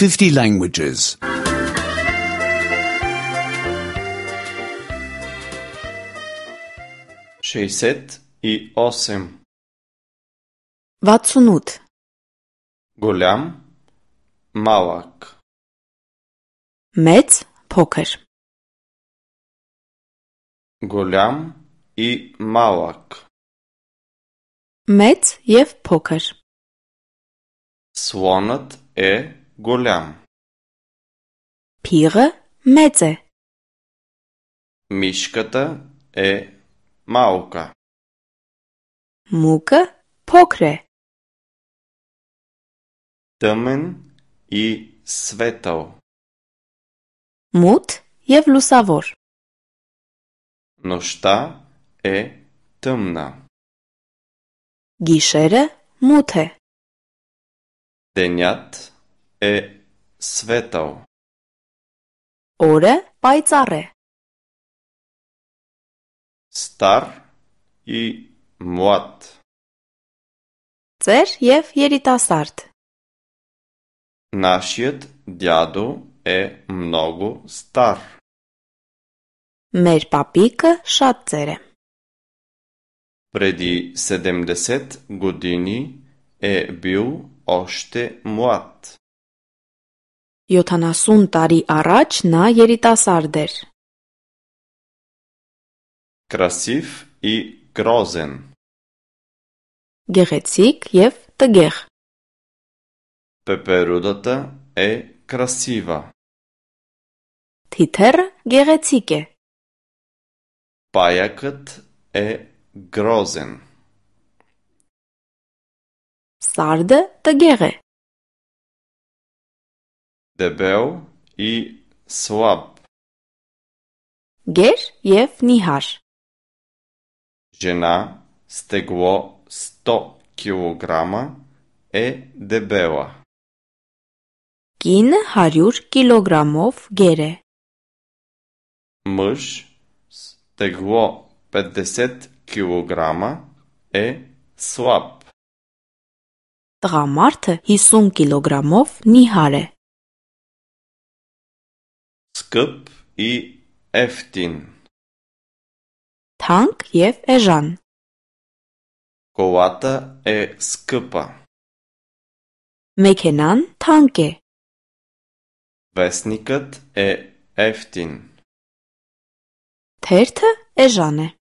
50 languages. 68 68 Голям, малък. Մեծ, փոքր Голям и малък. Մեծ եւ փոքր Слонът е голям. Փիղը մեծ է Мишката е малка. Մուկը փոքր է Тъмен и светъл. Մութ եւ լուսավոր Нощта е тъмна. Գիշերը մութ է Денят е светъл. Օրը պայծառ է Стар и млад. Ծեր եւ երիտասարդ Нашият дядо е много стар. Մեր պապիկը շատ ծեր է Преди 70 години е бил още млад. 70 տարի առաջ նա երիտասարդ էր Красив и грозен. Գեղեցիկ եւ տգեղ Пеперудата е красива. Թիթեռը գեղեցիկ է Паякът е грозен. Սարդը տգեղ է Дебел и слаб. Գեր եւ նիհար Жена с тегло 100 килограма е дебела. Կինը 100 կիլոգրամով գեր է Мъж с тегло 50 килограма е слаб. Տղամարդը 50 կիլոգրամով նիհար է Скъп и ефтин. Թանկ եւ էժան Колата е скъпа. Մեքենան թանկ է Вестникът е ефтин. Թերթը էժան է